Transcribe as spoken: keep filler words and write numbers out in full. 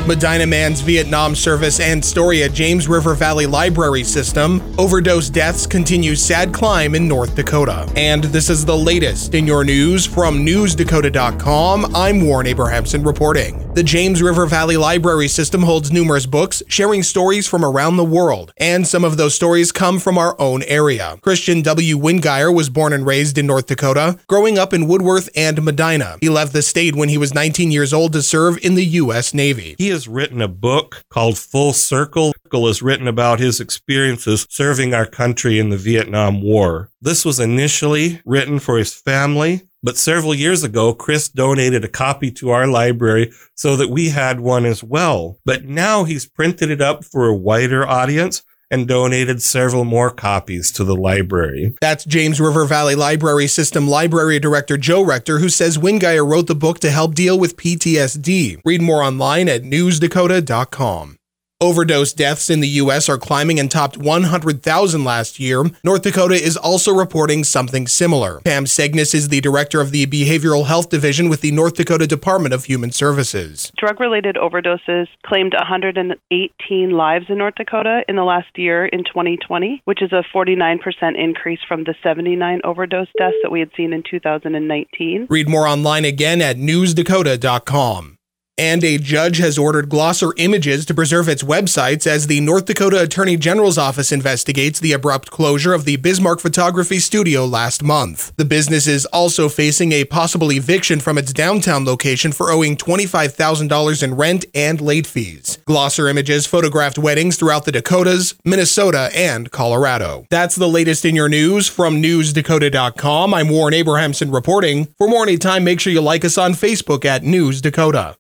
Medina Man's Vietnam service and story at James River Valley Library System. Overdose deaths continue sad climb in North Dakota. And this is the latest in your news from news dakota dot com. I'm Warren Abrahamson reporting. The James River Valley Library System holds numerous books sharing stories from around the world, and some of those stories come from our own area. Christian W. Wingeier was born and raised in North Dakota, growing up in Woodworth and Medina. He left the state when he was nineteen years old to serve in the U S Navy. He has written a book called Full Circle. It is written about his experiences serving our country in the Vietnam War. This was initially written for his family, but several years ago, Chris donated a copy to our library so that we had one as well. But now he's printed it up for a wider audience and donated several more copies to the library. That's James River Valley Library System Library Director Joe Rector, who says Wingeier wrote the book to help deal with P T S D. Read more online at news dakota dot com. Overdose deaths in the U S are climbing and topped one hundred thousand last year. North Dakota is also reporting something similar. Pam Segnis is the director of the Behavioral Health Division with the North Dakota Department of Human Services. Drug-related overdoses claimed one hundred eighteen lives in North Dakota in the last year in twenty twenty, which is a forty-nine percent increase from the seventy-nine overdose deaths that we had seen in two thousand nineteen. Read more online again at news dakota dot com. And a judge has ordered Glosser Images to preserve its websites as the North Dakota Attorney General's office investigates the abrupt closure of the Bismarck Photography Studio last month. The business is also facing a possible eviction from its downtown location for owing twenty-five thousand dollars in rent and late fees. Glosser Images photographed weddings throughout the Dakotas, Minnesota, and Colorado. That's the latest in your news from news dakota dot com. I'm Warren Abrahamson reporting. For more anytime, make sure you like us on Facebook at News Dakota.